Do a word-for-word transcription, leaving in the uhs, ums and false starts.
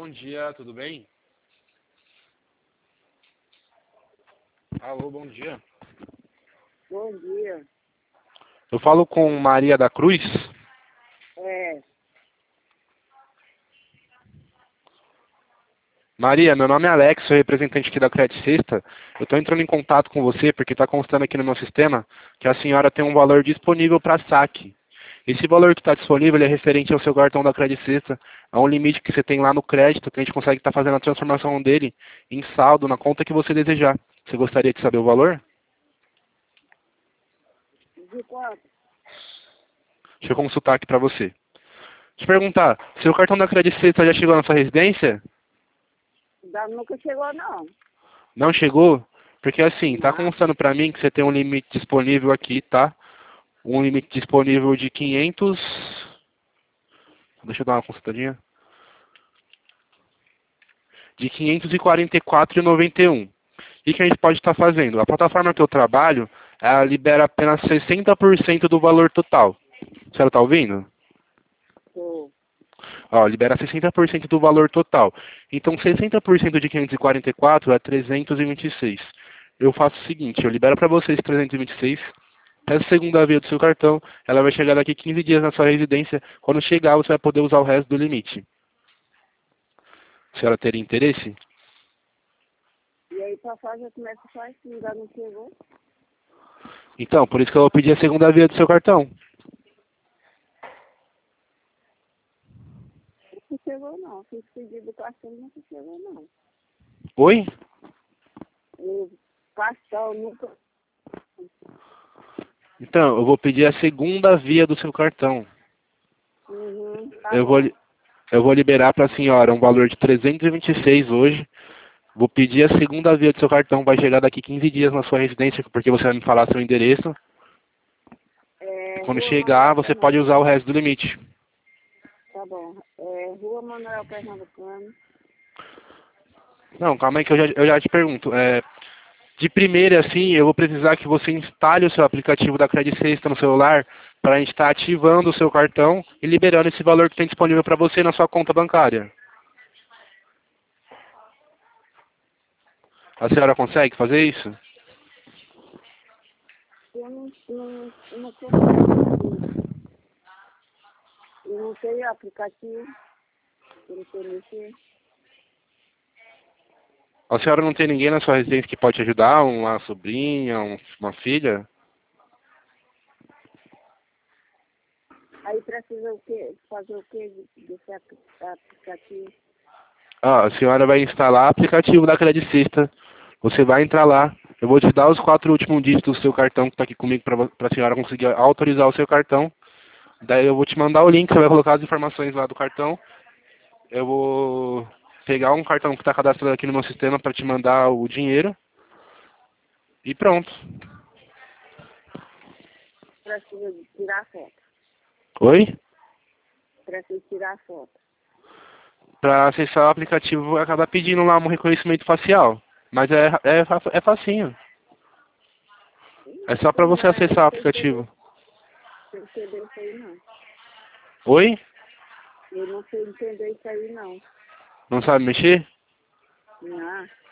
bom dia, tudo bem? Alô, bom dia. Bom dia. Eu falo com Maria da Cruz. É, Maria, meu nome é Alex, sou representante aqui da Credit Sexta. Eu estou entrando em contato com você porque está constando aqui no meu sistema que a senhora tem um valor disponível para saque. Esse valor que está disponível ele é referente ao seu cartão da Credit Sexta, a um limite que você tem lá no crédito, que a gente consegue estar fazendo a transformação dele em saldo na conta que você desejar. Você gostaria de saber o valor? de quanto? Deixa eu consultar aqui para você. Deixa eu perguntar, seu cartão da Credit Sexta já chegou na sua residência? Da, nunca chegou, não. Não chegou? Porque assim, tá Não. constando para mim que você tem um limite disponível aqui, tá? Um limite disponível de quinhentos. Deixa eu dar uma consultadinha. De quinhentos e quarenta e quatro reais e noventa e um. O que que a gente pode estar fazendo? A plataforma que eu trabalho, ela libera apenas sessenta por cento do valor total. A senhora tá ouvindo? Tô. Ó, libera sessenta por cento do valor total. Então, sessenta por cento de quinhentos e quarenta e quatro é trezentos e vinte e seis. Eu faço o seguinte, eu libero para vocês trezentos e vinte e seis. Essa segunda via do seu cartão, ela vai chegar daqui quinze dias na sua residência. Quando chegar, você vai poder usar o resto do limite. A senhora teria interesse? E aí, passagem começa só assim, ainda não chegou? Então, por isso que eu vou pedir a segunda via do seu cartão. Não chegou, não. Fiz pedido do cartão, nunca chegou, não. Oi? O cartão nunca... Então, eu vou pedir a segunda via do seu cartão. Uhum, tá Eu vou, bom. li- eu vou liberar para a senhora um valor de trezentos e vinte e seis hoje. Vou pedir a segunda via do seu cartão. Vai chegar daqui quinze dias na sua residência, porque você vai me falar seu endereço. É, Quando Rua chegar, Manuel você pode usar o Pernambucano. resto do limite. Tá bom. É, Rua Manuel Pernambucano. Não, calma aí que eu já, eu já te pergunto. É, de primeira, assim, eu vou precisar que você instale o seu aplicativo da Credit Sexta no celular para a gente estar ativando o seu cartão e liberando esse valor que tem disponível para você na sua conta bancária. A senhora consegue fazer isso? Eu não, não, eu não consigo fazer. Eu não tenho aplicativo. Eu não sei mexer. A senhora não tem ninguém na sua residência que pode te ajudar? Uma sobrinha, um- uma filha? Aí precisa o quê? Fazer o quê de- desse apli- aplicativo? Ah, a senhora vai instalar o aplicativo da Credit Sexta. Você vai entrar lá. Eu vou te dar os quatro últimos dígitos do seu cartão que está aqui comigo para a senhora conseguir autorizar o seu cartão. Daí eu vou te mandar o link, você vai colocar as informações lá do cartão. Eu vou pegar um cartão que está cadastrado aqui no meu sistema para te mandar o dinheiro. E pronto. Precisa de tirar foto. Oi? Precisa tirar foto. Para acessar o aplicativo, acaba pedindo lá um reconhecimento facial. Mas é, é, fa- é facinho. É só para Como você é? Eu acessar não o sei entender, aplicativo. sei entender isso aí, não. Oi? Eu não sei entender isso aí, não. Não sabe mexer? Não.